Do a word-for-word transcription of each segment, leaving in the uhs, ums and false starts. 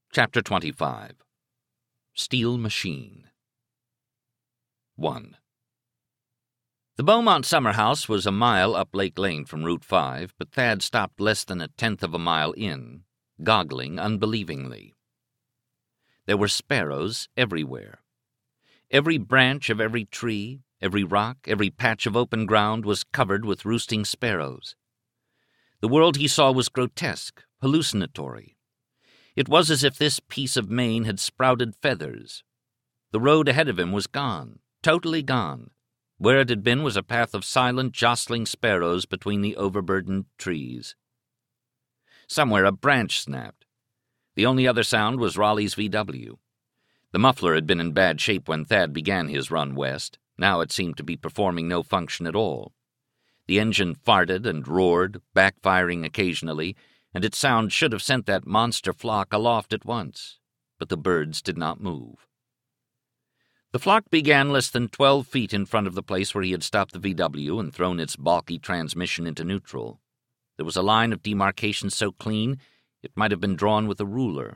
Chapter twenty-five. Steel Machine. one. The Beaumont summer house was a mile up Lake Lane from Route five, but Thad stopped less than a tenth of a mile in, goggling unbelievingly. There were sparrows everywhere. Every branch of every tree, every rock, every patch of open ground was covered with roosting sparrows. The world he saw was grotesque, hallucinatory. It was as if this piece of Maine had sprouted feathers. The road ahead of him was gone, totally gone. Where it had been was a path of silent, jostling sparrows between the overburdened trees. Somewhere a branch snapped. The only other sound was Raleigh's V W. The muffler had been in bad shape when Thad began his run west. Now it seemed to be performing no function at all. The engine farted and roared, backfiring occasionally, and its sound should have sent that monster flock aloft at once. But the birds did not move. The flock began less than twelve feet in front of the place where he had stopped the V W and thrown its balky transmission into neutral. There was a line of demarcation so clean it might have been drawn with a ruler.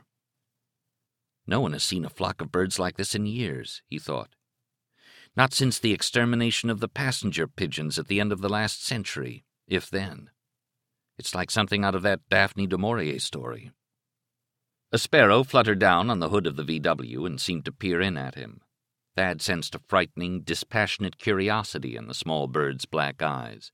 No one has seen a flock of birds like this in years, he thought. Not since the extermination of the passenger pigeons at the end of the last century, if then. It's like something out of that Daphne du Maurier story. A sparrow fluttered down on the hood of the V W and seemed to peer in at him. Thad sensed a frightening, dispassionate curiosity in the small bird's black eyes.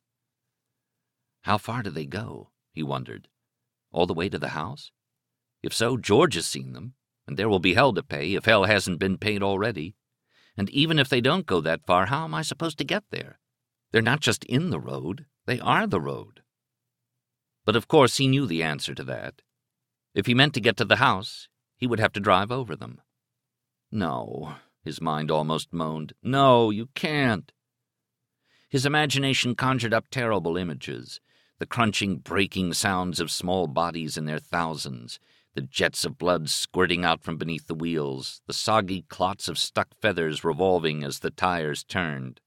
How far do they go? He wondered. All the way to the house? If so, George has seen them, and there will be hell to pay if hell hasn't been paid already. And even if they don't go that far, how am I supposed to get there? They're not just in the road, they are the road. But of course he knew the answer to that. If he meant to get to the house, he would have to drive over them. No, his mind almost moaned. No, you can't. His imagination conjured up terrible images, the crunching, breaking sounds of small bodies in their thousands, the jets of blood squirting out from beneath the wheels, the soggy clots of stuck feathers revolving as the tires turned.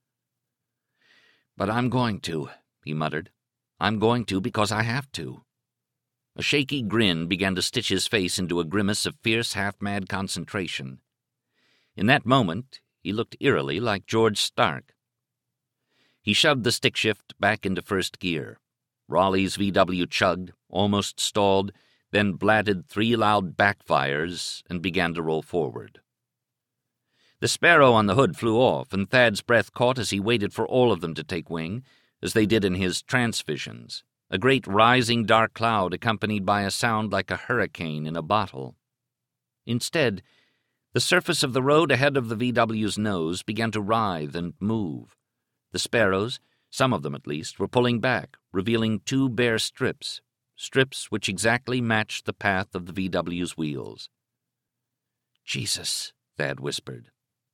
But I'm going to, he muttered. I'm going to because I have to. A shaky grin began to stitch his face into a grimace of fierce, half-mad concentration. In that moment, he looked eerily like George Stark. He shoved the stick shift back into first gear. Raleigh's V W chugged, almost stalled, then blatted three loud backfires and began to roll forward. The sparrow on the hood flew off, and Thad's breath caught as he waited for all of them to take wing, as they did in his transvisions, a great rising dark cloud accompanied by a sound like a hurricane in a bottle. Instead, the surface of the road ahead of the V W's nose began to writhe and move. The sparrows, some of them at least, were pulling back, revealing two bare strips, strips which exactly matched the path of the V W's wheels. "Jesus," Thad whispered.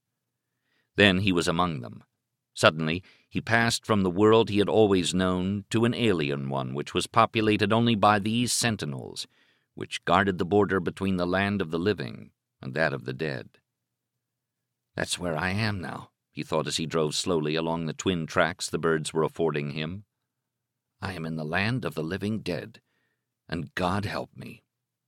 Then he was among them. Suddenly, he passed from the world he had always known to an alien one which was populated only by these sentinels, which guarded the border between the land of the living and that of the dead. That's where I am now, he thought as he drove slowly along the twin tracks the birds were affording him. I am in the land of the living dead, and God help me.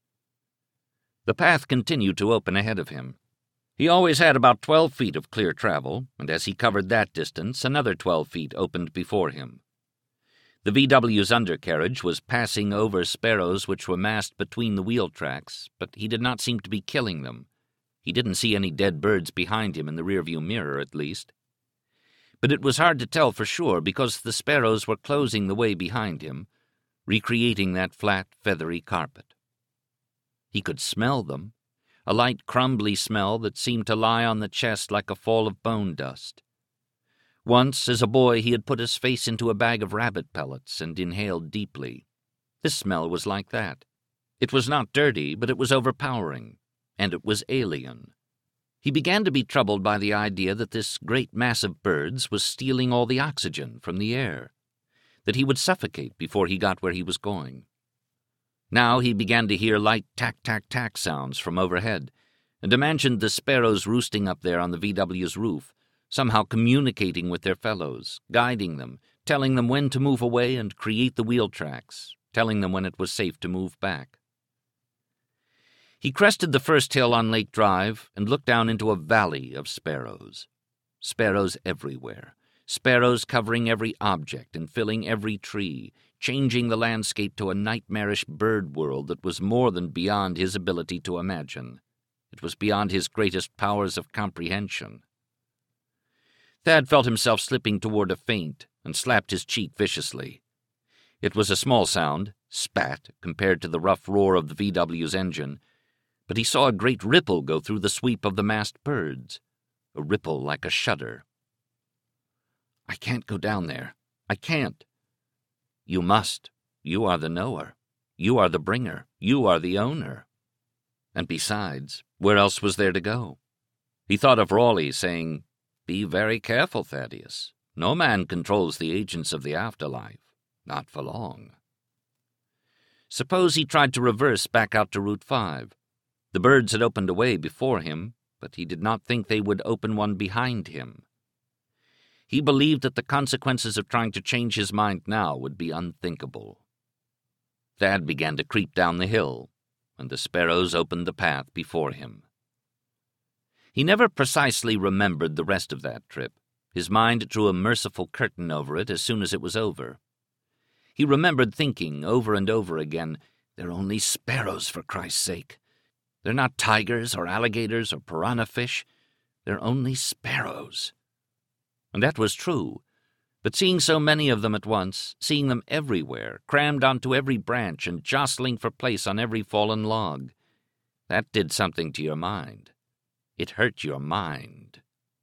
The path continued to open ahead of him. He always had about twelve feet of clear travel, and as he covered that distance, another twelve feet opened before him. The V W's undercarriage was passing over sparrows which were massed between the wheel tracks, but he did not seem to be killing them. He didn't see any dead birds behind him in the rearview mirror, at least. But it was hard to tell for sure because the sparrows were closing the way behind him, recreating that flat, feathery carpet. He could smell them, a light, crumbly smell that seemed to lie on the chest like a fall of bone dust. Once, as a boy, he had put his face into a bag of rabbit pellets and inhaled deeply. This smell was like that. It was not dirty, but it was overpowering, and it was alien. He began to be troubled by the idea that this great mass of birds was stealing all the oxygen from the air, that he would suffocate before he got where he was going. Now he began to hear light tack-tack-tack sounds from overhead, and imagined the sparrows roosting up there on the V W's roof, somehow communicating with their fellows, guiding them, telling them when to move away and create the wheel tracks, telling them when it was safe to move back. He crested the first hill on Lake Drive and looked down into a valley of sparrows. Sparrows everywhere. Sparrows covering every object and filling every tree, changing the landscape to a nightmarish bird world that was more than beyond his ability to imagine. It was beyond his greatest powers of comprehension. Thad felt himself slipping toward a faint and slapped his cheek viciously. It was a small sound, spat, compared to the rough roar of the V W's engine, but he saw a great ripple go through the sweep of the massed birds, a ripple like a shudder. "I can't go down there. I can't." "You must. You are the knower. You are the bringer. You are the owner." And besides, where else was there to go? He thought of Raleigh saying, "Be very careful, Thaddeus. No man controls the agents of the afterlife. Not for long." Suppose he tried to reverse back out to Route five. The birds had opened a way before him, but he did not think they would open one behind him. He believed that the consequences of trying to change his mind now would be unthinkable. Thad began to creep down the hill, and the sparrows opened the path before him. He never precisely remembered the rest of that trip. His mind drew a merciful curtain over it as soon as it was over. He remembered thinking over and over again, "They're only sparrows, for Christ's sake. They're not tigers or alligators or piranha fish. They're only sparrows." And that was true. But seeing so many of them at once, seeing them everywhere, crammed onto every branch and jostling for place on every fallen log, that did something to your mind. It hurt your mind.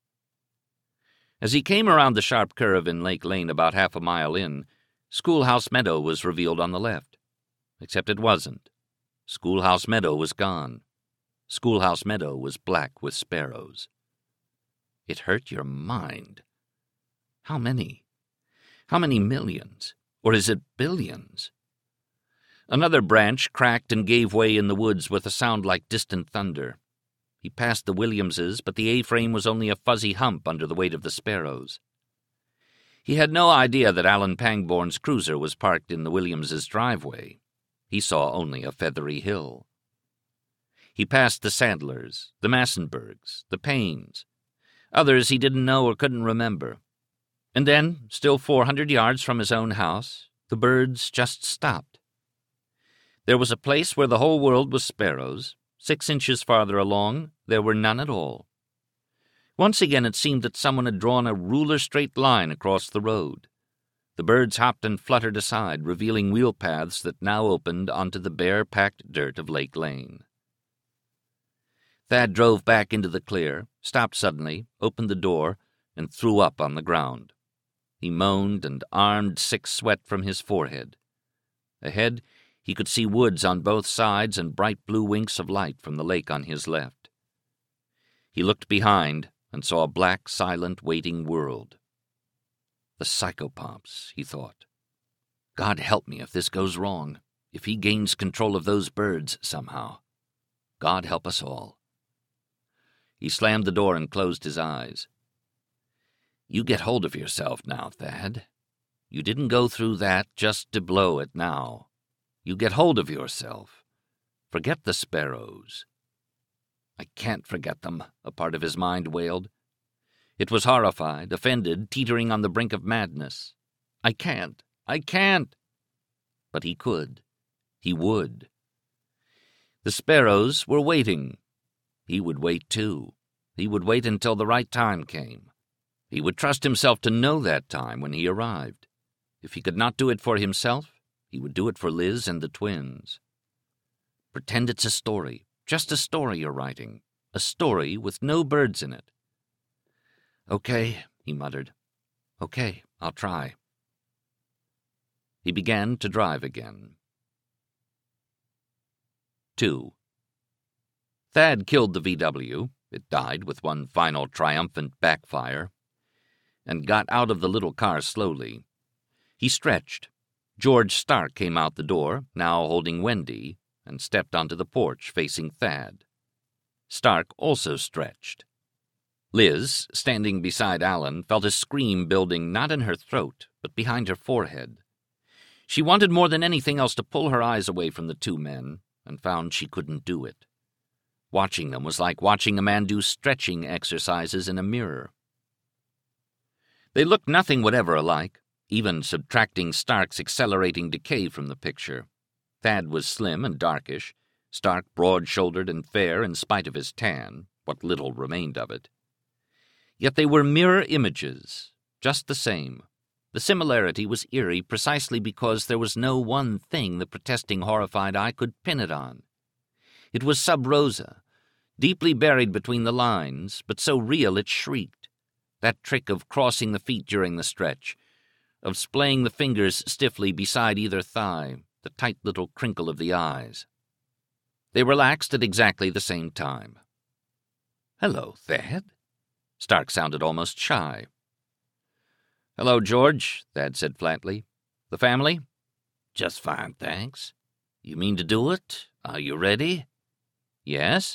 As he came around the sharp curve in Lake Lane about half a mile in, Schoolhouse Meadow was revealed on the left. Except it wasn't. Schoolhouse Meadow was gone. Schoolhouse Meadow was black with sparrows. It hurt your mind. How many? How many millions? Or is it billions? Another branch cracked and gave way in the woods with a sound like distant thunder. He passed the Williamses, but the A-frame was only a fuzzy hump under the weight of the sparrows. He had no idea that Alan Pangborn's cruiser was parked in the Williamses' driveway. He saw only a feathery hill. He passed the Sadlers, the Massenbergs, the Paynes. Others he didn't know or couldn't remember. And then, still four hundred yards from his own house, the birds just stopped. There was a place where the whole world was sparrows. Six inches farther along, there were none at all. Once again it seemed that someone had drawn a ruler-straight line across the road. The birds hopped and fluttered aside, revealing wheel paths that now opened onto the bare, packed dirt of Lake Lane. Thad drove back into the clear, stopped suddenly, opened the door, and threw up on the ground. He moaned and armed sick sweat from his forehead. Ahead, he could see woods on both sides and bright blue winks of light from the lake on his left. He looked behind and saw a black, silent, waiting world. The psychopomps, he thought. God help me if this goes wrong, if he gains control of those birds somehow. God help us all. He slammed the door and closed his eyes. You get hold of yourself now, Thad. You didn't go through that just to blow it now. You get hold of yourself. Forget the sparrows. I can't forget them, a part of his mind wailed. It was horrified, offended, teetering on the brink of madness. I can't. I can't. But he could. He would. The sparrows were waiting. He would wait, too. He would wait until the right time came. He would trust himself to know that time when he arrived. If he could not do it for himself, he would do it for Liz and the twins. Pretend it's a story, just a story you're writing, a story with no birds in it. Okay, he muttered. Okay, I'll try. He began to drive again. Two. Thad killed the V W, it died with one final triumphant backfire, and got out of the little car slowly. He stretched. George Stark came out the door, now holding Wendy, and stepped onto the porch facing Thad. Stark also stretched. Liz, standing beside Alan, felt a scream building not in her throat, but behind her forehead. She wanted more than anything else to pull her eyes away from the two men, and found she couldn't do it. Watching them was like watching a man do stretching exercises in a mirror. They looked nothing whatever alike, even subtracting Stark's accelerating decay from the picture. Thad was slim and darkish, Stark broad-shouldered and fair in spite of his tan, what little remained of it. Yet they were mirror images, just the same. The similarity was eerie precisely because there was no one thing the protesting, horrified eye could pin it on. It was sub rosa, deeply buried between the lines, but so real it shrieked. That trick of crossing the feet during the stretch, of splaying the fingers stiffly beside either thigh, the tight little crinkle of the eyes. They relaxed at exactly the same time. "Hello, Thad." Stark sounded almost shy. "Hello, George," Thad said flatly. "The family?" "Just fine, thanks. You mean to do it? Are you ready?" "Yes."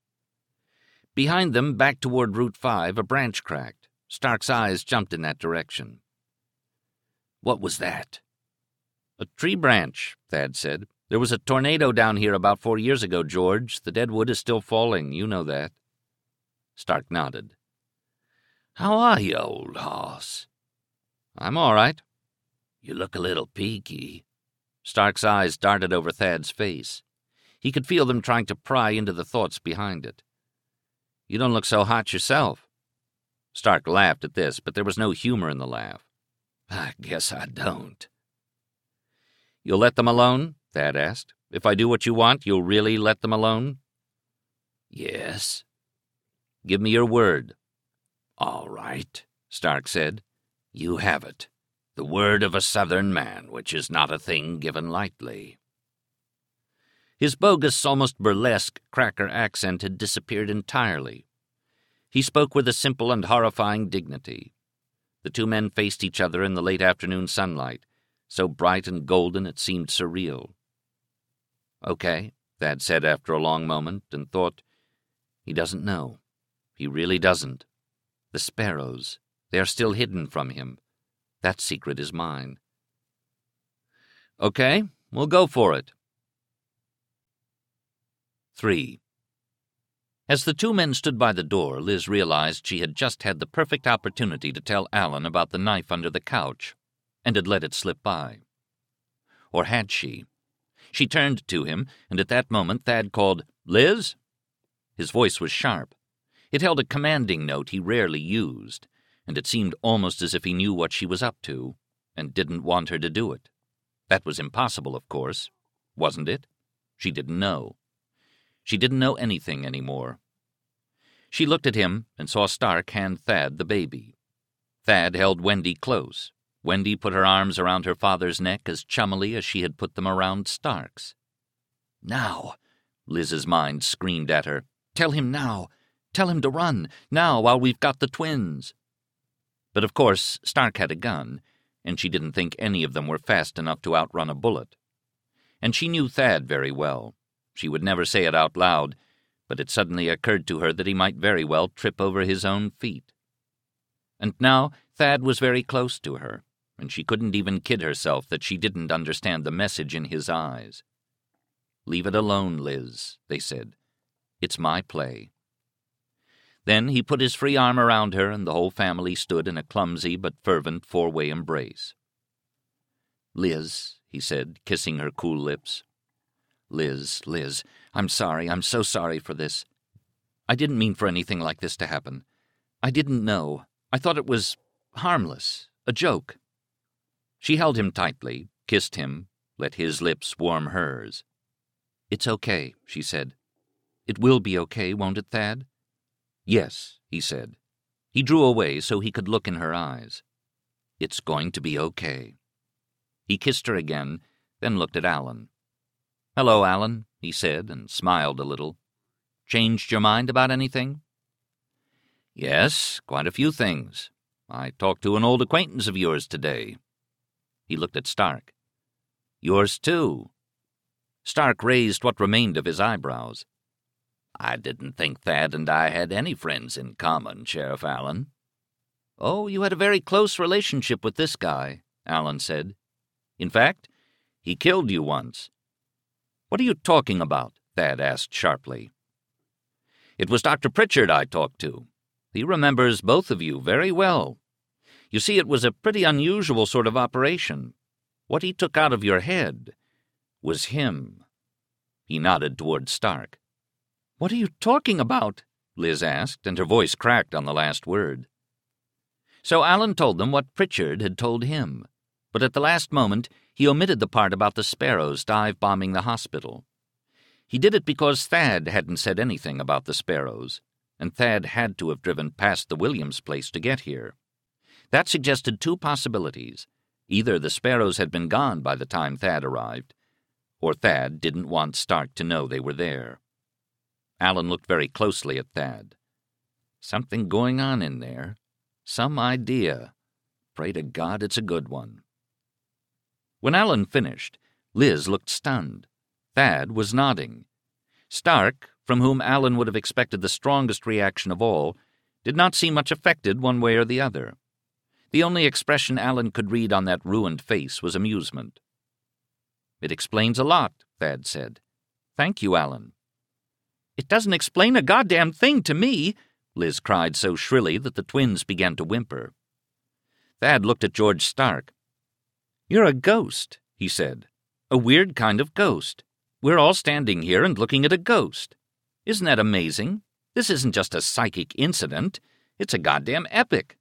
Behind them, back toward Route five, a branch cracked. Stark's eyes jumped in that direction. "What was that?" "A tree branch," Thad said. "There was a tornado down here about four years ago, George. The dead wood is still falling. You know that." Stark nodded. "How are you, old hoss?" "I'm all right." "You look a little peaky." Stark's eyes darted over Thad's face. He could feel them trying to pry into the thoughts behind it. "You don't look so hot yourself." Stark laughed at this, but there was no humor in the laugh. "I guess I don't." "You'll let them alone?" Thad asked. "If I do what you want, you'll really let them alone?" "Yes." "Give me your word." "All right," Stark said. "You have it. The word of a Southern man, which is not a thing given lightly." His bogus, almost burlesque cracker accent had disappeared entirely. He spoke with a simple and horrifying dignity. The two men faced each other in the late afternoon sunlight, so bright and golden it seemed surreal. "Okay," Thad said after a long moment, and thought, "He doesn't know. He really doesn't. The sparrows, they are still hidden from him. That secret is mine." "Okay, we'll go for it." Three. As the two men stood by the door, Liz realized she had just had the perfect opportunity to tell Alan about the knife under the couch, and had let it slip by. Or had she? She turned to him, and at that moment Thad called, "Liz?" His voice was sharp. It held a commanding note he rarely used, and it seemed almost as if he knew what she was up to, and didn't want her to do it. That was impossible, of course. Wasn't it? She didn't know. She didn't know anything anymore. She looked at him and saw Stark hand Thad the baby. Thad held Wendy close. Wendy put her arms around her father's neck as chummily as she had put them around Stark's. "Now!" Liz's mind screamed at her. "Tell him now! Tell him to run, now, while we've got the twins!" But of course Stark had a gun, and she didn't think any of them were fast enough to outrun a bullet. And she knew Thad very well. She would never say it out loud, but it suddenly occurred to her that he might very well trip over his own feet. And now Thad was very close to her, and she couldn't even kid herself that she didn't understand the message in his eyes. "Leave it alone, Liz," they said. "It's my play." Then he put his free arm around her, and the whole family stood in a clumsy but fervent four-way embrace. "Liz," he said, kissing her cool lips. "Liz, Liz, I'm sorry, I'm so sorry for this. I didn't mean for anything like this to happen. I didn't know. I thought it was harmless, a joke." She held him tightly, kissed him, let his lips warm hers. "It's okay," she said. "It will be okay, won't it, Thad?" "Yes," he said. He drew away so he could look in her eyes. "It's going to be okay." He kissed her again, then looked at Alan. "Hello, Alan," he said, and smiled a little. "Changed your mind about anything?" "Yes, quite a few things. I talked to an old acquaintance of yours today." He looked at Stark. "Yours, too." Stark raised what remained of his eyebrows. "I didn't think Thad and I had any friends in common, Sheriff Allen." "Oh, you had a very close relationship with this guy," Alan said. "In fact, he killed you once." "What are you talking about?" Thad asked sharply. It was Doctor Pritchard I talked to. He remembers both of you very well. You see, it was a pretty unusual sort of operation. What he took out of your head was him." He nodded toward Stark. "What are you talking about?" Liz asked, and her voice cracked on the last word. So Alan told them what Pritchard had told him, but at the last moment he omitted the part about the Sparrows dive-bombing the hospital. He did it because Thad hadn't said anything about the Sparrows, and Thad had to have driven past the Williams place to get here. That suggested two possibilities. Either the Sparrows had been gone by the time Thad arrived, or Thad didn't want Stark to know they were there. Alan looked very closely at Thad. Something going on in there. Some idea. Pray to God it's a good one. When Alan finished, Liz looked stunned. Thad was nodding. Stark, from whom Alan would have expected the strongest reaction of all, did not seem much affected one way or the other. The only expression Alan could read on that ruined face was amusement. "It explains a lot," Thad said. "Thank you, Alan." "It doesn't explain a goddamn thing to me," Liz cried so shrilly that the twins began to whimper. Thad looked at George Stark. "You're a ghost," he said. "A weird kind of ghost. We're all standing here and looking at a ghost. Isn't that amazing? This isn't just a psychic incident. It's a goddamn epic."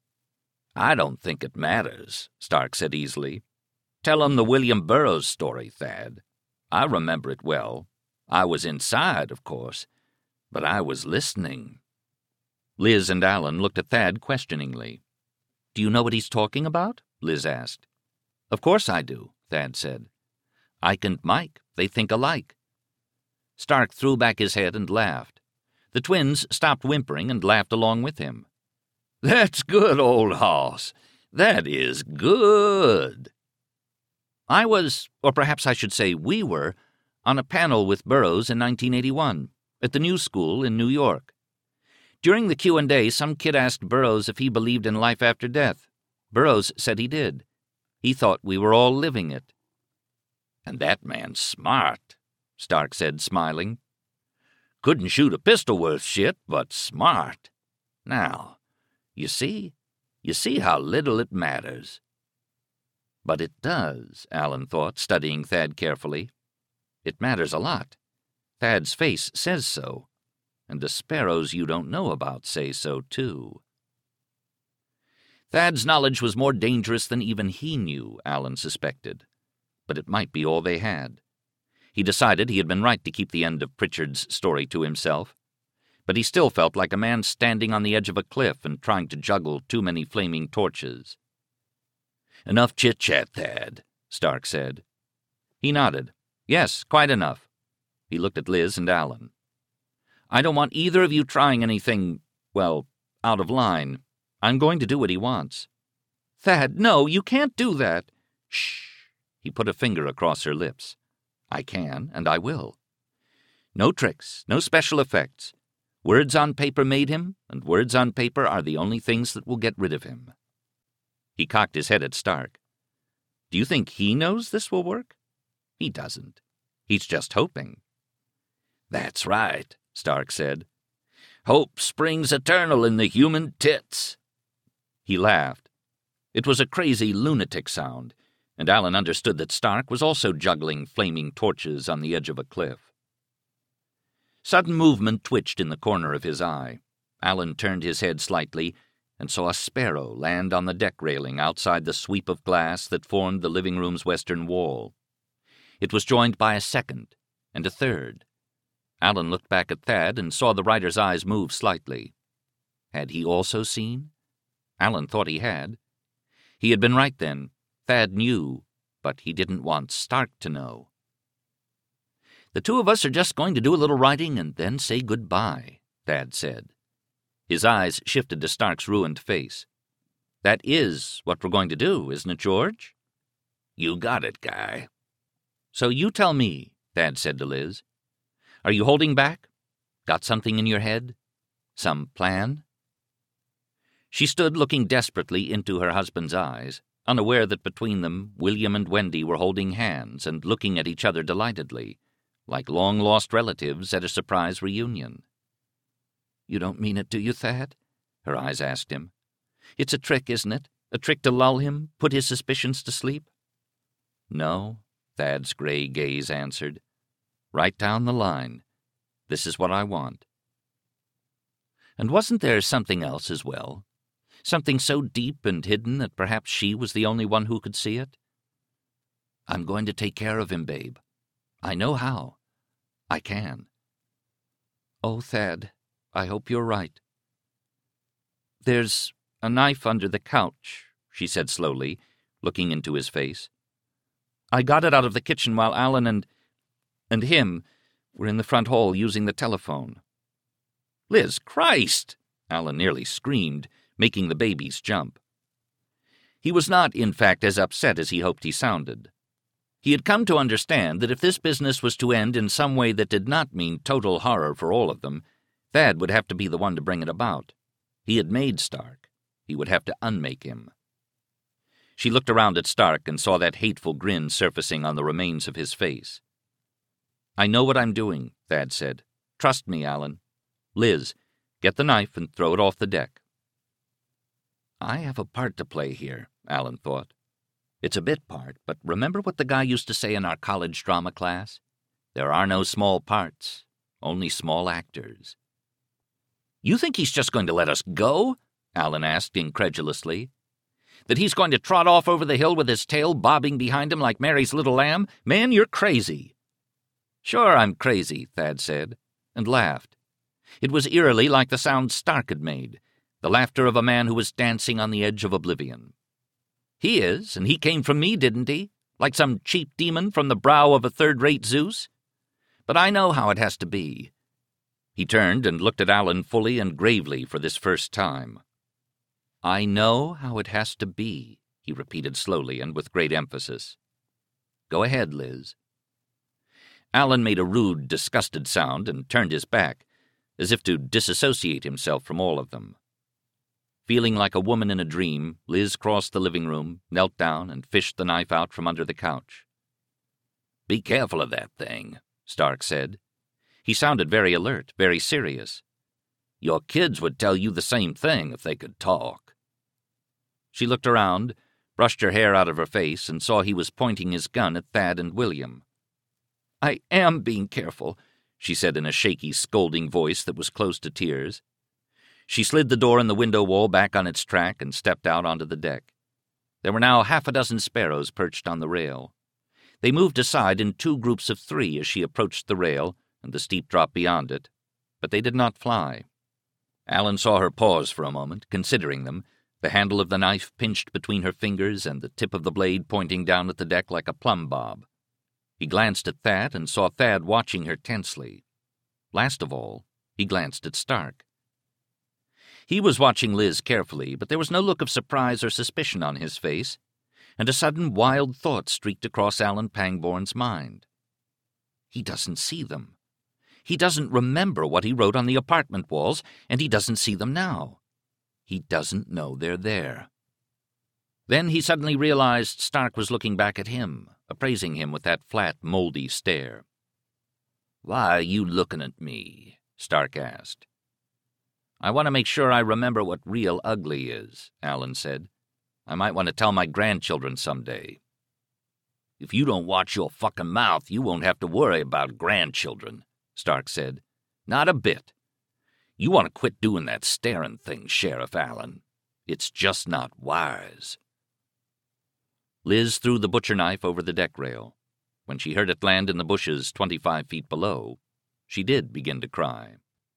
"I don't think it matters," Stark said easily. "Tell 'em the William Burroughs story, Thad. I remember it well. I was inside, of course, but I was listening." Liz and Alan looked at Thad questioningly. "Do you know what he's talking about?" Liz asked. "Of course I do," Thad said. "Ike and Mike, they think alike." Stark threw back his head and laughed. The twins stopped whimpering and laughed along with him. "That's good, old hoss. That is good." "I was, or perhaps I should say we were, on a panel with Burroughs in nineteen eighty-one, at the New School in New York. During the Q and A, some kid asked Burroughs if he believed in life after death. Burroughs said he did. He thought we were all living it." "And that man's smart," Stark said, smiling. "Couldn't shoot a pistol worth shit, but smart. Now, you see, you see how little it matters." "But it does," Alan thought, studying Thad carefully. "It matters a lot. Thad's face says so, and the Sparrows you don't know about say so, too." Thad's knowledge was more dangerous than even he knew, Alan suspected, but it might be all they had. He decided he had been right to keep the end of Pritchard's story to himself, but he still felt like a man standing on the edge of a cliff and trying to juggle too many flaming torches. "Enough chit-chat, Thad," Stark said. He nodded. "Yes, quite enough." He looked at Liz and Alan. "I don't want either of you trying anything, well, out of line. I'm going to do what he wants." "Thad, no, you can't do that." "Shh." He put a finger across her lips. "I can, and I will. No tricks, no special effects. Words on paper made him, and words on paper are the only things that will get rid of him." He cocked his head at Stark. "Do you think he knows this will work?" "He doesn't. He's just hoping." "That's right," Stark said. "Hope springs eternal in the human tits." He laughed. It was a crazy lunatic sound, and Alan understood that Stark was also juggling flaming torches on the edge of a cliff. Sudden movement twitched in the corner of his eye. Alan turned his head slightly and saw a sparrow land on the deck railing outside the sweep of glass that formed the living room's western wall. It was joined by a second, and a third. Alan looked back at Thad and saw the writer's eyes move slightly. Had he also seen? Alan thought he had. He had been right then. Thad knew, but he didn't want Stark to know. "The two of us are just going to do a little writing and then say goodbye," Thad said. His eyes shifted to Stark's ruined face. "That is what we're going to do, isn't it, George?" "You got it, Guy." "So you tell me," Thad said to Liz. "Are you holding back? Got something in your head? Some plan?" She stood looking desperately into her husband's eyes, unaware that between them William and Wendy were holding hands and looking at each other delightedly, like long-lost relatives at a surprise reunion. You don't mean it, do you, Thad? Her eyes asked him. It's a trick, isn't it? A trick to lull him, put his suspicions to sleep? No, Thad's gray gaze answered. Right down the line. This is what I want. And wasn't there something else as well? Something so deep and hidden that perhaps she was the only one who could see it? I'm going to take care of him, babe. I know how. I can. Oh, Thad, I hope you're right. There's a knife under the couch, she said slowly, looking into his face. I got it out of the kitchen while Alan and... and him were in the front hall using the telephone. Liz, Christ! Alan nearly screamed, making the babies jump. He was not, in fact, as upset as he hoped he sounded. He had come to understand that if this business was to end in some way that did not mean total horror for all of them, Thad would have to be the one to bring it about. He had made Stark. He would have to unmake him. She looked around at Stark and saw that hateful grin surfacing on the remains of his face. I know what I'm doing, Thad said. Trust me, Alan. Liz, get the knife and throw it off the deck. I have a part to play here, Alan thought. It's a bit part, but remember what the guy used to say in our college drama class? There are no small parts, only small actors. You think he's just going to let us go? Alan asked incredulously. That he's going to trot off over the hill with his tail bobbing behind him like Mary's little lamb? Man, you're crazy. Sure, I'm crazy, Thad said, and laughed. It was eerily like the sound Stark had made, the laughter of a man who was dancing on the edge of oblivion. He is, and he came from me, didn't he? Like some cheap demon from the brow of a third-rate Zeus? But I know how it has to be. He turned and looked at Alan fully and gravely for this first time. I know how it has to be, he repeated slowly and with great emphasis. Go ahead, Liz. Alan made a rude, disgusted sound and turned his back, as if to disassociate himself from all of them. Feeling like a woman in a dream, Liz crossed the living room, knelt down, and fished the knife out from under the couch. Be careful of that thing, Stark said. He sounded very alert, very serious. Your kids would tell you the same thing if they could talk. She looked around, brushed her hair out of her face, and saw he was pointing his gun at Thad and William. I am being careful, she said in a shaky, scolding voice that was close to tears. She slid the door in the window wall back on its track and stepped out onto the deck. There were now half a dozen sparrows perched on the rail. They moved aside in two groups of three as she approached the rail and the steep drop beyond it, but they did not fly. Alan saw her pause for a moment, considering them, the handle of the knife pinched between her fingers and the tip of the blade pointing down at the deck like a plumb bob. He glanced at Thad and saw Thad watching her tensely. Last of all, he glanced at Stark. He was watching Liz carefully, but there was no look of surprise or suspicion on his face, and a sudden wild thought streaked across Alan Pangborn's mind. He doesn't see them. He doesn't remember what he wrote on the apartment walls, and he doesn't see them now. He doesn't know they're there. Then he suddenly realized Stark was looking back at him, appraising him with that flat, moldy stare. "Why are you looking at me?" Stark asked. "I want to make sure I remember what real ugly is," Alan said. "I might want to tell my grandchildren someday." "If you don't watch your fucking mouth, you won't have to worry about grandchildren," Stark said. "Not a bit. You want to quit doing that staring thing, Sheriff Allen. It's just not wise." Liz threw the butcher knife over the deck rail. When she heard it land in the bushes twenty-five feet below, she did begin to cry.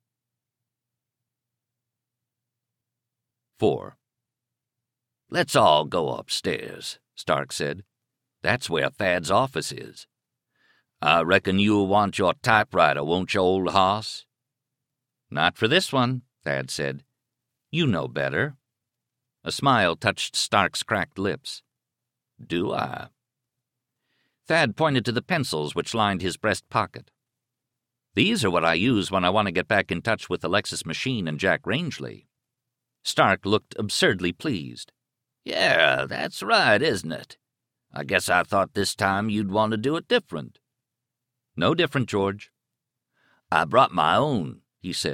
Four. "Let's all go upstairs," Stark said. "That's where Thad's office is. I reckon you'll want your typewriter, won't you, old hoss?" "Not for this one," Thad said. "You know better." A smile touched Stark's cracked lips. "Do I?" Thad pointed to the pencils which lined his breast pocket. "These are what I use when I want to get back in touch with Alexis Machine and Jack Rangeley." Stark looked absurdly pleased. "Yeah, that's right, isn't it? I guess I thought this time you'd want to do it different." "No different, George." "I brought my own," he said,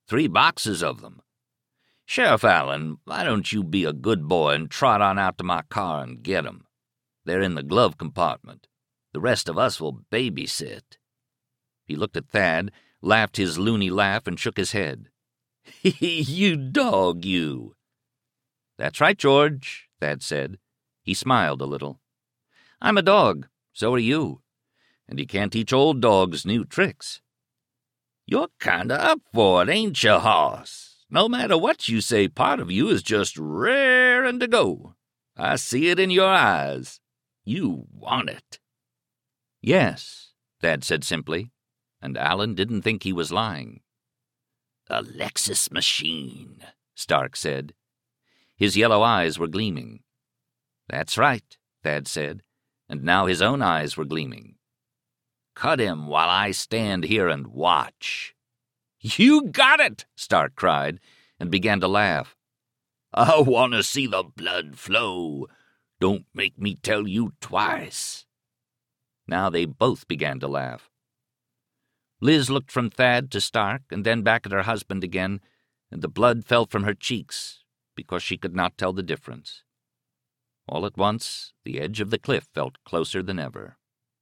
Three boxes of them. Sheriff Allen, why don't you be a good boy and trot on out to my car and get 'em? They're in the glove compartment. The rest of us will babysit." He looked at Thad, laughed his loony laugh, and shook his head. "You dog, you." "That's right, George," Thad said. He smiled a little. "I'm a dog, so are you. And you can't teach old dogs new tricks." "You're kinda up for it, ain't you, hoss? No matter what you say, part of you is just raring to go. I see it in your eyes. You want it." "Yes," Thad said simply, and Allen didn't think he was lying. "A Lexus machine," Stark said. His yellow eyes were gleaming. "That's right," Thad said, and now his own eyes were gleaming. "Cut him while I stand here and watch." "You got it!" Stark cried, and began to laugh. "I want to see the blood flow. Don't make me tell you twice." Now they both began to laugh. Liz looked from Thad to Stark and then back at her husband again, and the blood fell from her cheeks because she could not tell the difference. All at once, the edge of the cliff felt closer than ever.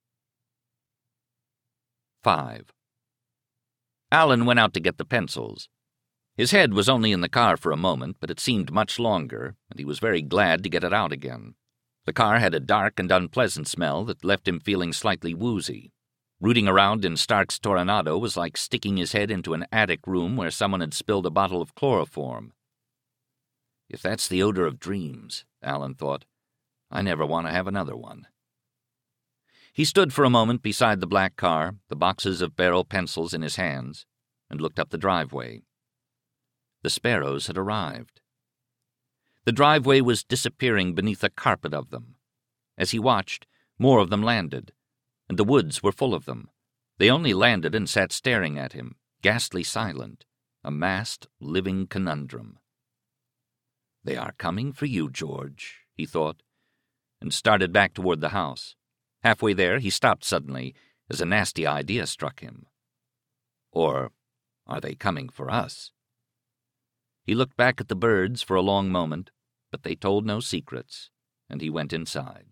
Five. Allen went out to get the pencils. His head was only in the car for a moment, but it seemed much longer, and he was very glad to get it out again. The car had a dark and unpleasant smell that left him feeling slightly woozy. Rooting around in Stark's Toronado was like sticking his head into an attic room where someone had spilled a bottle of chloroform. If that's the odor of dreams, Allen thought, I never want to have another one. He stood for a moment beside the black car, the boxes of barrel pencils in his hands, and looked up the driveway. The sparrows had arrived. The driveway was disappearing beneath a carpet of them. As he watched, more of them landed, and the woods were full of them. They only landed and sat staring at him, ghastly silent, a massed, living conundrum. "They are coming for you, George," he thought, and started back toward the house. Halfway there, he stopped suddenly as a nasty idea struck him. Or are they coming for us? He looked back at the birds for a long moment, but they told no secrets, and he went inside.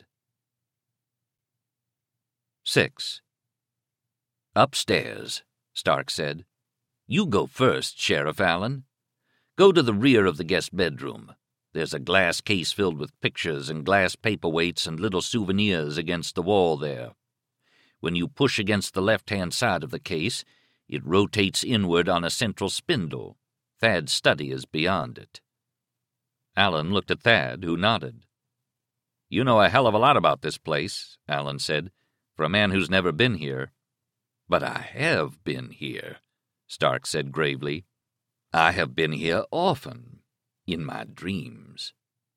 Six. "Upstairs," Stark said. "You go first, Sheriff Allen. Go to the rear of the guest bedroom. There's a glass case filled with pictures and glass paperweights and little souvenirs against the wall there. When you push against the left-hand side of the case, it rotates inward on a central spindle. Thad's study is beyond it." Allen looked at Thad, who nodded. "You know a hell of a lot about this place," Allen said, "for a man who's never been here." "But I have been here," Stark said gravely. "I have been here often, in my dreams."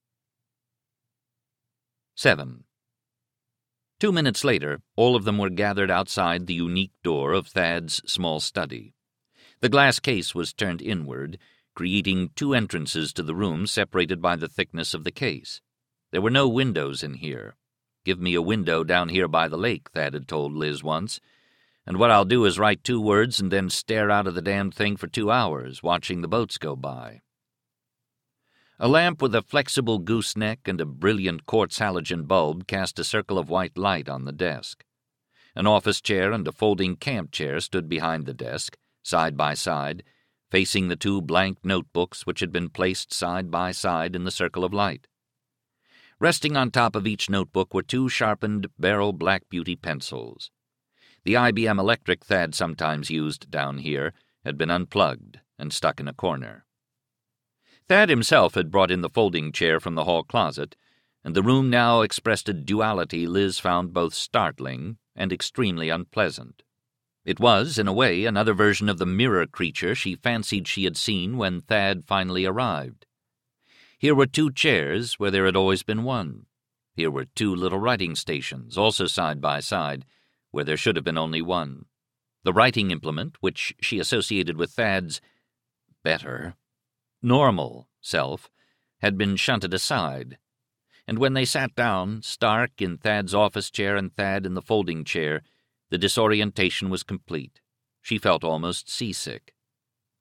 Seven. Two minutes later, all of them were gathered outside the unique door of Thad's small study. The glass case was turned inward, creating two entrances to the room separated by the thickness of the case. There were no windows in here. "Give me a window down here by the lake," Thad had told Liz once, "and what I'll do is write two words and then stare out of the damned thing for two hours, watching the boats go by." A lamp with a flexible gooseneck and a brilliant quartz halogen bulb cast a circle of white light on the desk. An office chair and a folding camp chair stood behind the desk, side by side, facing the two blank notebooks which had been placed side by side in the circle of light. Resting on top of each notebook were two sharpened barrel Black Beauty pencils. The I B M Electric Thad sometimes used down here had been unplugged and stuck in a corner. Thad himself had brought in the folding chair from the hall closet, and the room now expressed a duality Liz found both startling and extremely unpleasant. It was, in a way, another version of the mirror creature she fancied she had seen when Thad finally arrived. Here were two chairs where there had always been one. Here were two little writing stations, also side by side, where there should have been only one. The writing implement, which she associated with Thad's better, normal self, had been shunted aside, and when they sat down, Stark in Thad's office chair and Thad in the folding chair, the disorientation was complete. She felt almost seasick.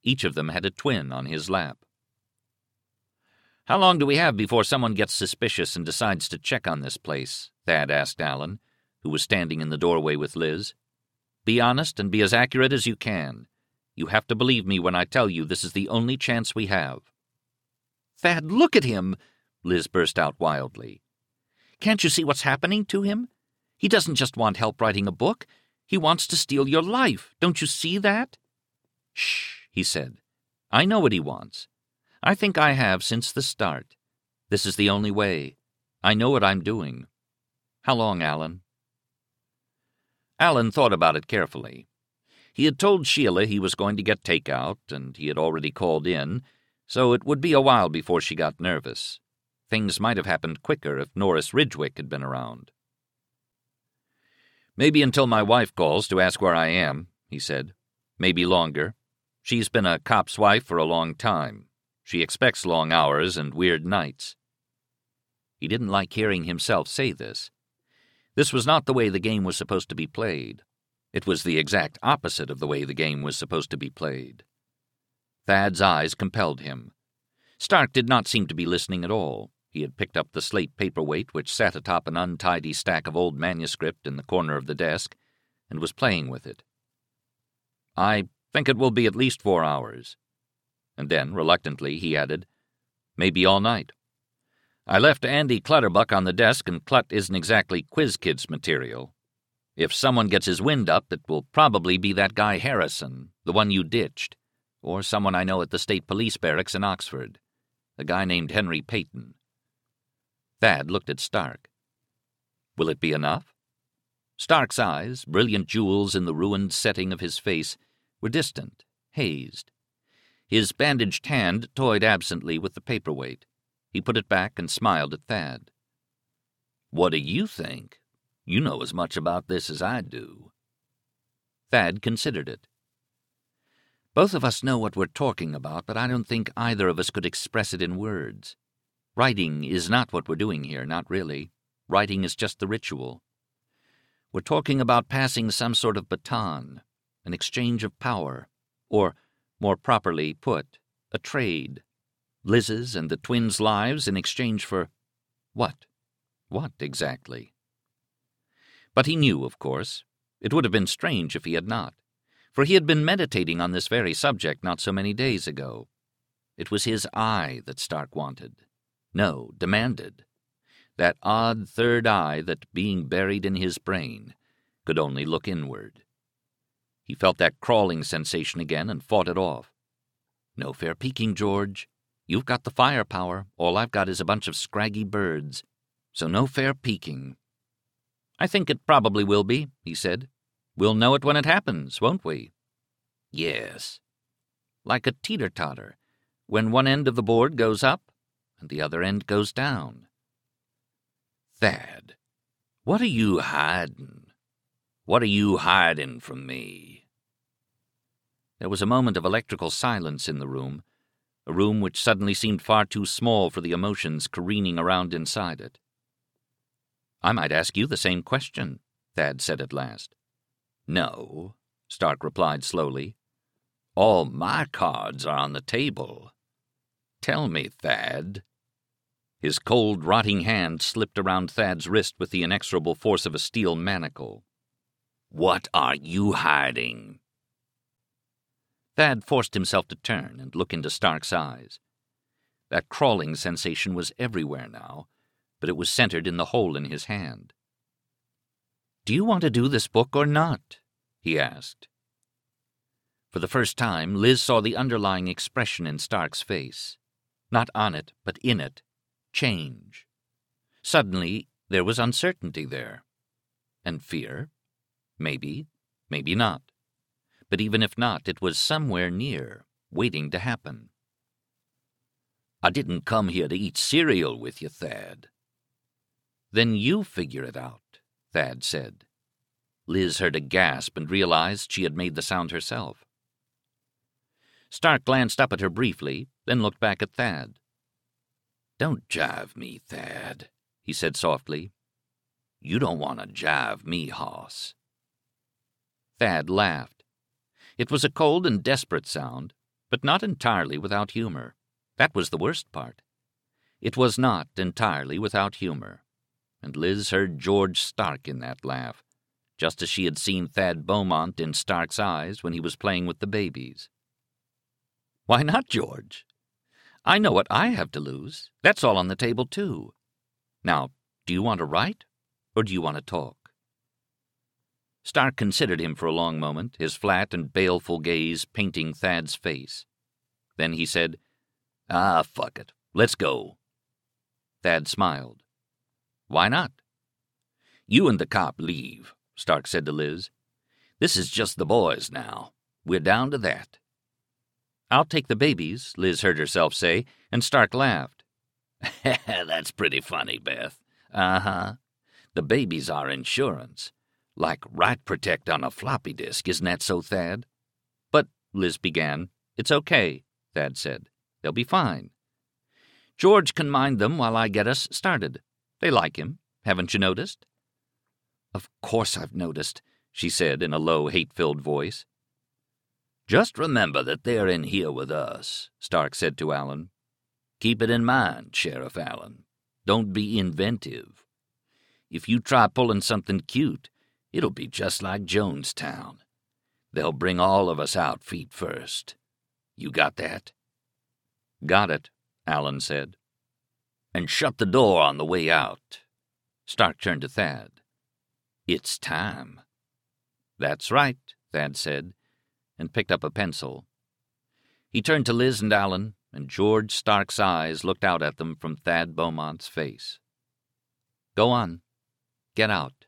Each of them had a twin on his lap. "How long do we have before someone gets suspicious and decides to check on this place?" Thad asked Alan, who was standing in the doorway with Liz. "Be honest and be as accurate as you can. You have to believe me when I tell you this is the only chance we have." "Thad, look at him!" Liz burst out wildly. "Can't you see what's happening to him? He doesn't just want help writing a book. He wants to steal your life. Don't you see that?" "Shh," he said. "I know what he wants. I think I have since the start. This is the only way. I know what I'm doing. How long, Alan?" Alan thought about it carefully. He had told Sheila he was going to get takeout, and he had already called in, so it would be a while before she got nervous. Things might have happened quicker if Norris Ridgwick had been around. "Maybe until my wife calls to ask where I am," he said. "Maybe longer. She's been a cop's wife for a long time. She expects long hours and weird nights." He didn't like hearing himself say this. This was not the way the game was supposed to be played. It was the exact opposite of the way the game was supposed to be played. Thad's eyes compelled him. Stark did not seem to be listening at all. He had picked up the slate paperweight which sat atop an untidy stack of old manuscript in the corner of the desk, and was playing with it. "I think it will be at least four hours." And then, reluctantly, he added, "Maybe all night. I left Andy Clutterbuck on the desk, and Clut isn't exactly Quiz Kids material. If someone gets his wind up, it will probably be that guy Harrison, the one you ditched, or someone I know at the State Police Barracks in Oxford, a guy named Henry Peyton." Thad looked at Stark. "Will it be enough?" Stark's eyes, brilliant jewels in the ruined setting of his face, were distant, hazed. His bandaged hand toyed absently with the paperweight. He put it back and smiled at Thad. "What do you think? You know as much about this as I do." Thad considered it. "Both of us know what we're talking about, but I don't think either of us could express it in words. Writing is not what we're doing here, not really. Writing is just the ritual. We're talking about passing some sort of baton, an exchange of power, or, more properly put, a trade. Liz's and the twins' lives in exchange for what? What, exactly?" But he knew, of course. It would have been strange if he had not, for he had been meditating on this very subject not so many days ago. It was his eye that Stark wanted. No, demanded. That odd third eye that, being buried in his brain, could only look inward. He felt that crawling sensation again and fought it off. "No fair peeking, George. You've got the firepower. All I've got is a bunch of scraggy birds. So no fair peeking." "I think it probably will be," he said. "We'll know it when it happens, won't we?" "Yes." "Like a teeter-totter, when one end of the board goes up and the other end goes down." "Thad, what are you hiding? What are you hiding from me?" There was a moment of electrical silence in the room, a room which suddenly seemed far too small for the emotions careening around inside it. "I might ask you the same question," Thad said at last. "No," Stark replied slowly. "All my cards are on the table. Tell me, Thad." His cold, rotting hand slipped around Thad's wrist with the inexorable force of a steel manacle. "What are you hiding?" Thad forced himself to turn and look into Stark's eyes. That crawling sensation was everywhere now, but it was centered in the hole in his hand. "Do you want to do this book or not?" he asked. For the first time, Liz saw the underlying expression in Stark's face. Not on it, but in it. Change. Suddenly, there was uncertainty there. And fear? Maybe, maybe not. But even if not, it was somewhere near, waiting to happen. "I didn't come here to eat cereal with you, Thad." "Then you figure it out," Thad said. Liz heard a gasp and realized she had made the sound herself. Stark glanced up at her briefly, then looked back at Thad. "Don't jive me, Thad," he said softly. "You don't want to jive me, hoss." Thad laughed. It was a cold and desperate sound, but not entirely without humor. That was the worst part. It was not entirely without humor, and Liz heard George Stark in that laugh, just as she had seen Thad Beaumont in Stark's eyes when he was playing with the babies. "Why not, George? I know what I have to lose. That's all on the table, too. Now, do you want to write, or do you want to talk?" Stark considered him for a long moment, his flat and baleful gaze painting Thad's face. Then he said, "Ah, fuck it. Let's go." Thad smiled. "Why not?" "You and the cop leave," Stark said to Liz. "This is just the boys now. We're down to that." "I'll take the babies," Liz heard herself say, and Stark laughed. "That's pretty funny, Beth. Uh-huh. The babies are insurance. Like Rat Protect on a floppy disk, isn't that so, Thad?" "But," Liz began. "It's okay," Thad said. "They'll be fine. George can mind them while I get us started. They like him. Haven't you noticed?" "Of course I've noticed," she said in a low, hate-filled voice. "Just remember that they're in here with us," Stark said to Allen. "Keep it in mind, Sheriff Allen. Don't be inventive. If you try pulling something cute, it'll be just like Jonestown. They'll bring all of us out feet first. You got that?" "Got it," Allen said. "And shut the door on the way out." Stark turned to Thad. "It's time." "That's right," Thad said, and picked up a pencil. He turned to Liz and Allen, and George Stark's eyes looked out at them from Thad Beaumont's face. "Go on. Get out."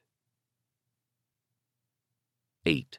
Eight.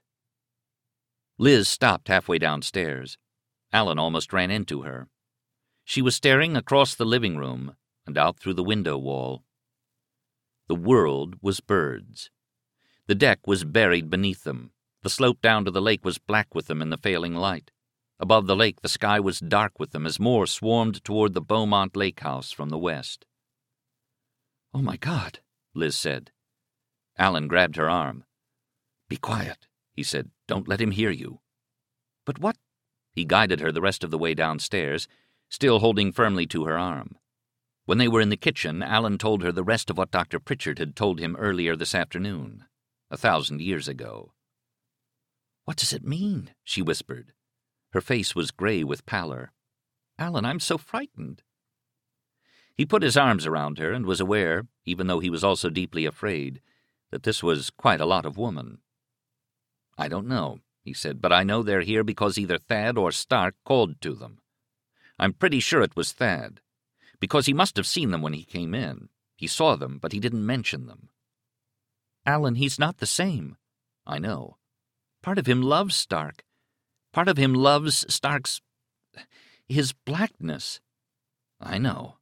Liz stopped halfway downstairs. Allen almost ran into her. She was staring across the living room and out through the window wall. The world was birds. The deck was buried beneath them. The slope down to the lake was black with them in the failing light. Above the lake, the sky was dark with them as more swarmed toward the Beaumont Lake House from the west. "Oh, my God," Liz said. Allen grabbed her arm. "Be quiet," he said. "Don't let him hear you." "But what—" He guided her the rest of the way downstairs, still holding firmly to her arm. When they were in the kitchen, Allen told her the rest of what Doctor Pritchard had told him earlier this afternoon, a thousand years ago. "What does it mean?" she whispered. Her face was gray with pallor. "Allen, I'm so frightened." He put his arms around her and was aware, even though he was also deeply afraid, that this was quite a lot of woman. "I don't know," he said, "but I know they're here because either Thad or Stark called to them. I'm pretty sure it was Thad, because he must have seen them when he came in. He saw them, but he didn't mention them." "Allen, he's not the same." "I know. Part of him loves Stark. Part of him loves Stark's... his blackness." "I know."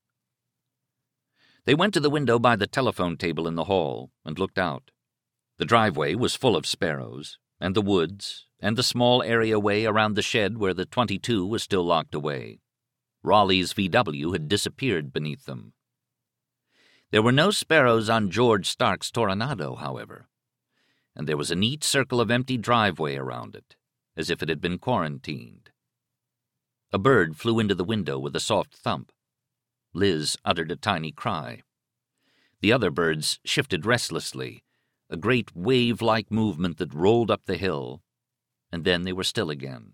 They went to the window by the telephone table in the hall and looked out. The driveway was full of sparrows, and the woods, and the small areaway around the shed where the twenty-two was still locked away. Raleigh's V W had disappeared beneath them. There were no sparrows on George Stark's Toronado, however, and there was a neat circle of empty driveway around it, as if it had been quarantined. A bird flew into the window with a soft thump. Liz uttered a tiny cry. The other birds shifted restlessly, a great wave-like movement that rolled up the hill, and then they were still again.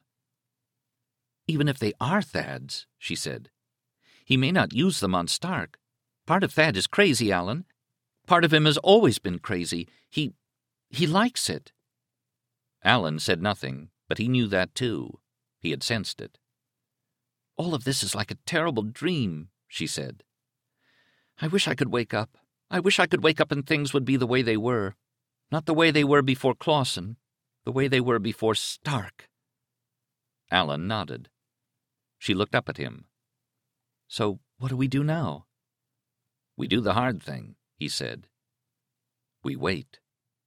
"Even if they are Thad's," she said, "he may not use them on Stark. Part of Thad is crazy, Allen. Part of him has always been crazy. He... he likes it." Allen said nothing, but he knew that too. He had sensed it. "All of this is like a terrible dream," she said. "I wish I could wake up. I wish I could wake up and things would be the way they were. Not the way they were before Clawson. The way they were before Stark." Allen nodded. She looked up at him. "So what do we do now?" "We do the hard thing," he said. "We wait."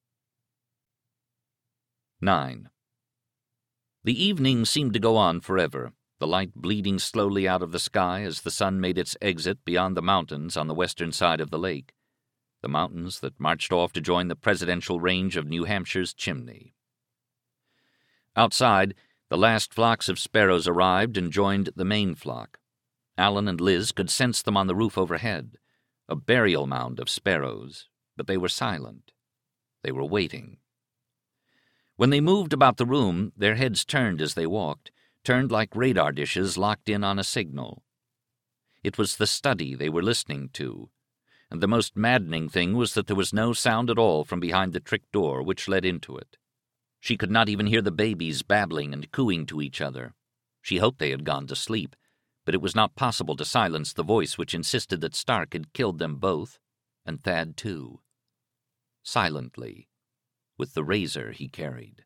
Nine. The evening seemed to go on forever, the light bleeding slowly out of the sky as the sun made its exit beyond the mountains on the western side of the lake, the mountains that marched off to join the presidential range of New Hampshire's chimney. Outside, The last flocks of sparrows arrived and joined the main flock. Alan and Liz could sense them on the roof overhead, a burial mound of sparrows, but they were silent. They were waiting. When they moved about the room, their heads turned as they walked, turned like radar dishes locked in on a signal. It was the study they were listening to, and the most maddening thing was that there was no sound at all from behind the trick door which led into it. She could not even hear the babies babbling and cooing to each other. She hoped they had gone to sleep, but it was not possible to silence the voice which insisted that Stark had killed them both, and Thad too. Silently, with the razor he carried.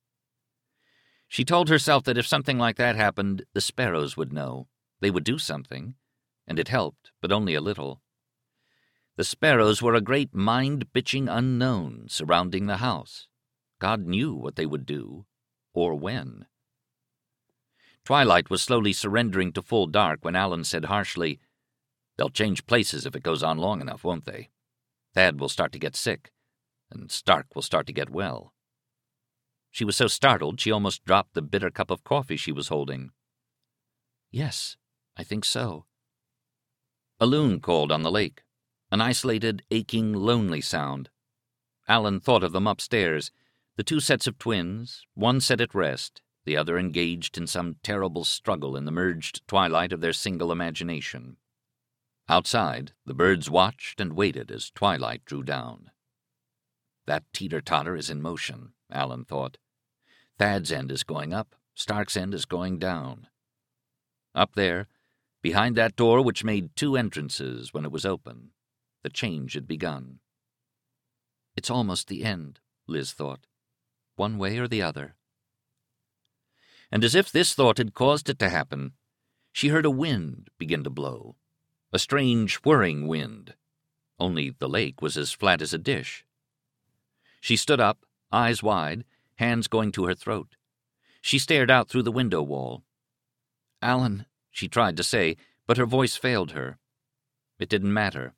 She told herself that if something like that happened, the sparrows would know. They would do something, and it helped, but only a little. The sparrows were a great mind-bitching unknown surrounding the house. God knew what they would do, or when. Twilight was slowly surrendering to full dark when Alan said harshly, "They'll change places if it goes on long enough, won't they? Thad will start to get sick, and Stark will start to get well." She was so startled she almost dropped the bitter cup of coffee she was holding. "Yes, I think so." A loon called on the lake, an isolated, aching, lonely sound. Alan thought of them upstairs, the two sets of twins, one set at rest, the other engaged in some terrible struggle in the merged twilight of their single imagination. Outside, the birds watched and waited as twilight drew down. That teeter-totter is in motion, Alan thought. Thad's end is going up, Stark's end is going down. Up there, behind that door which made two entrances when it was open, the change had begun. It's almost the end, Liz thought. One way or the other. And as if this thought had caused it to happen, she heard a wind begin to blow, a strange whirring wind, only the lake was as flat as a dish. She stood up, eyes wide, hands going to her throat. She stared out through the window wall. "Alan," she tried to say, but her voice failed her. It didn't matter.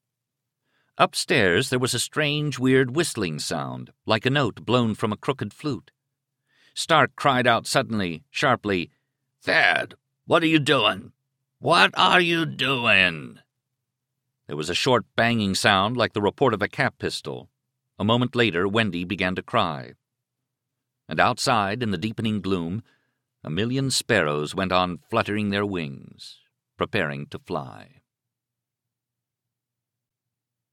Upstairs there was a strange, weird whistling sound, like a note blown from a crooked flute. Stark cried out suddenly, sharply, "Thad, what are you doing? What are you doing?" There was a short banging sound like the report of a cap pistol. A moment later, Wendy began to cry. And outside, in the deepening gloom, a million sparrows went on fluttering their wings, preparing to fly.